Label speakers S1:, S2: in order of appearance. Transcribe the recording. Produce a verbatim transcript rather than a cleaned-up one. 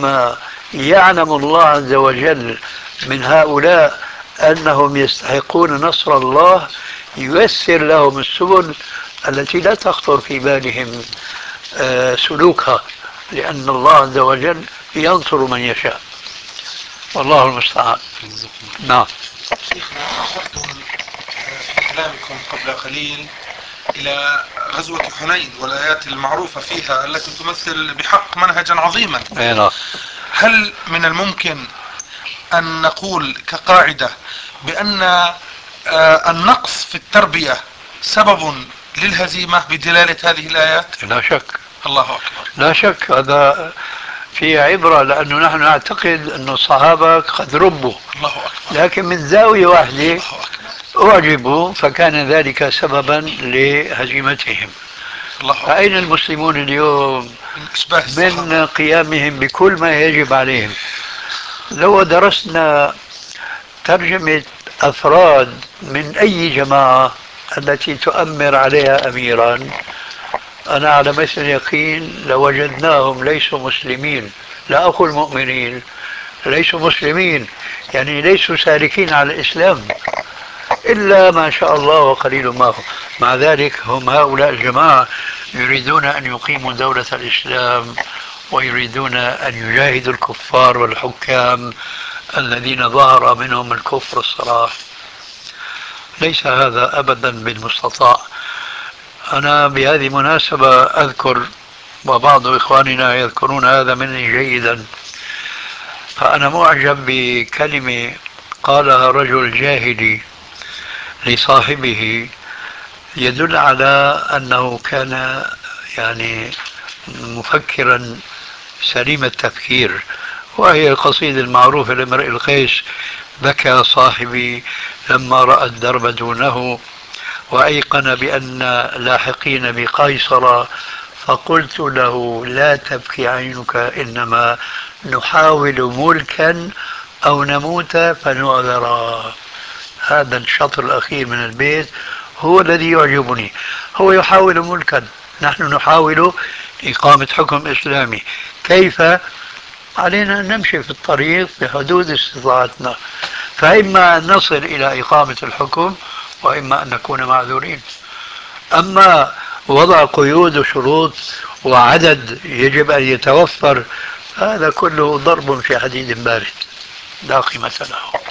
S1: حينما يعلم الله عز وجل من هؤلاء أنهم يستحقون نصر الله ييسر لهم السبل التي لا تخطر في بالهم آه، سلوكها، لأن الله عز وجل ينصر من يشاء، والله المستعان. نعم.
S2: شيخنا، أشرتم في كلامكم قبل قليل إلى غزوة حنين والآيات المعروفة فيها التي تمثل بحق منهجا عظيما.
S1: نعم.
S2: هل من الممكن أن نقول كقاعدة بأن آه، النقص في التربية سبب للهزيمة بدلالة هذه الآيات؟
S1: لا شك.
S2: الله أكبر.
S1: لا شك، هذا في عبرة، لأنه نحن نعتقد أن الصحابة قد ربوا،
S2: الله أكبر.
S1: لكن من زاوية واحدة
S2: الله أكبر.
S1: أعجبوا فكان ذلك سببا لهزيمتهم.
S2: الله أكبر.
S1: فأين المسلمون اليوم
S2: من إشباه الصحابة.
S1: من قيامهم بكل ما يجب عليهم؟ لو درسنا ترجمة أفراد من أي جماعة التي تؤمر عليها أميرا، أنا على مثل اليقين لوجدناهم ليسوا مسلمين، لا أقول مؤمنين، ليسوا مسلمين، يعني ليسوا سالكين على الإسلام إلا ما شاء الله وقليل ما هم. مع ذلك هم هؤلاء الجماعة يريدون أن يقيموا دولة الإسلام، ويريدون أن يجاهدوا الكفار والحكام الذين ظهر منهم الكفر الصراح. ليس هذا أبدا بالمستطاع. أنا بهذه المناسبة أذكر، وبعض إخواننا يذكرون هذا مني جيدا، فأنا معجب بكلمة قالها رجل جاهلي لصاحبه يدل على أنه كان يعني مفكرا سليم التفكير، وهي القصيدة المعروفة لامرئ القيس: بكى صاحبي لما رأى الدرب دونه، وأيقن بأن لاحقين بقيصر، فقلت له لا تبكي عينك، إنما نحاول ملكا أو نموت فنعذرا. هذا الشطر الأخير من البيت هو الذي يعجبني. هو يحاول ملكا، نحن نحاول إقامة حكم إسلامي. كيف؟ علينا أن نمشي في الطريق بحدود استطاعتنا، فإما أن نصل إلى إقامة الحكم، وإما أن نكون معذورين. أما وضع قيود وشروط وعدد يجب أن يتوفر، هذا كله ضرب في حديد بارد لا قيمة له.